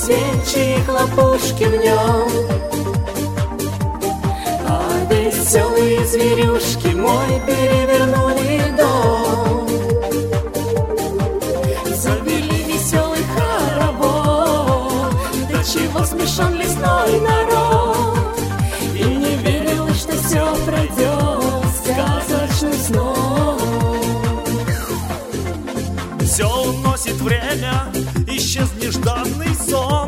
свечи и хлопушки в нем. А веселые зверюшки мой перевернули дом. Завели веселый хоровод, до чего смешон лесной народ. И не верилось, что все пройдет сказочным сном. Все уносит время, исчез нежданный сон.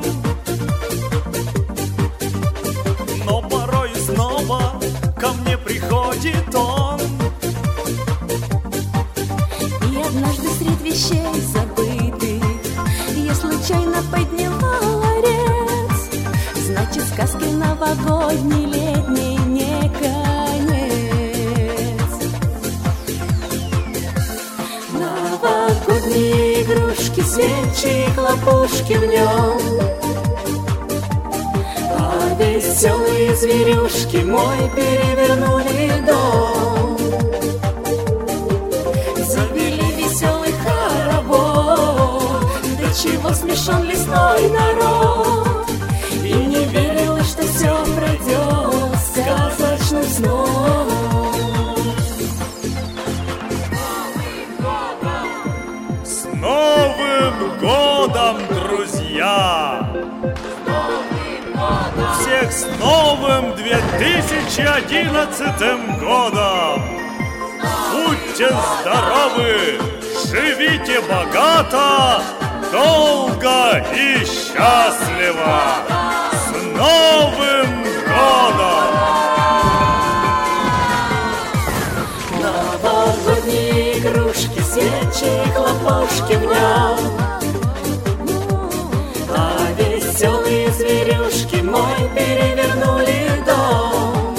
Но порой снова ко мне приходит он. И однажды средь вещей забытых я случайно подняла ларец. Значит, сказки новогодней летней не конец. Новогодние игрушки, свечи и хлопушки в нем. А веселые зверюшки мой перевернули дом. Завели веселый хоровод, до чего смешон лесной народ. И не верилось, что все пройдет сказочным сном. С Новым годом, друзья! Всех с новым 2011 годом! Будьте здоровы, живите богато, долго и счастливо! С Новым годом! Новогодние игрушки, свечи и хлопушки в нем. А веселые зверюшки мой перевернули дом.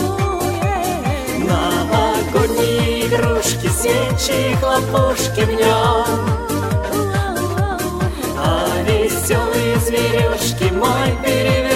Новогодние игрушки, свечи и хлопушки в нем. А веселые зверюшки мой перевернули